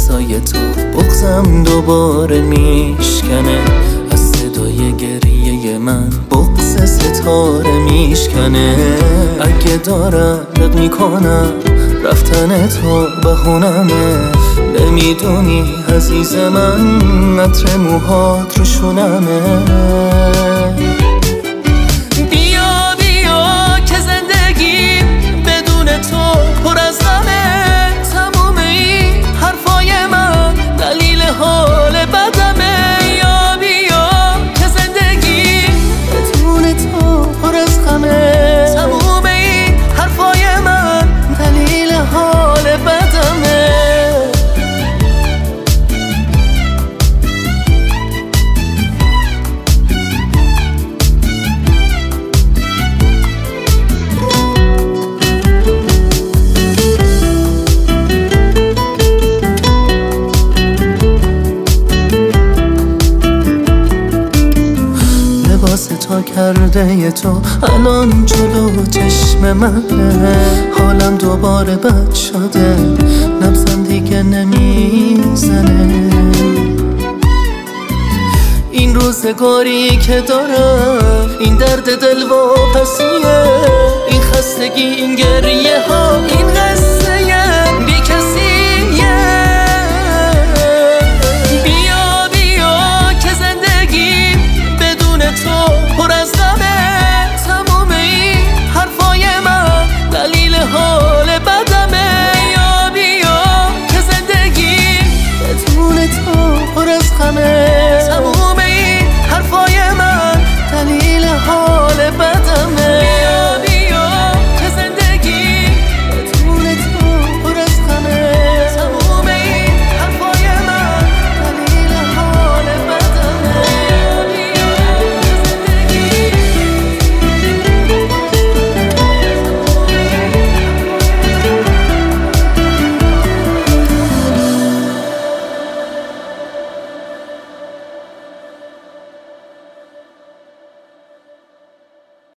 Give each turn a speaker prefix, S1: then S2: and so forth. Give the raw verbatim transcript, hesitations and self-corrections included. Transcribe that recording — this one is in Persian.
S1: دستای تو بغضم دوباره میشکنه، از صدای گریه من بغض ستاره میشکنه. اگه دارم رد میکنم رفتن تو بهونمه، نمیدونی عزیز من عطر موهات رو شونمه. بیا بیا که زندگی بدون تو پر از غمه، تموم این حرفای من دلیل حال بدمه. بیا بیا که زندگی بدون تو پر از غمه، تموم این حرفای من دلیل حال بدمه. لباس تا کرده تو الان جلو چشم منه، حالم دوباره بد شده، نبضم دیگه نمیزنه. این روزگاری که دارم، این درد دل و پسیه، این خستگی، این گریه ها، این قصه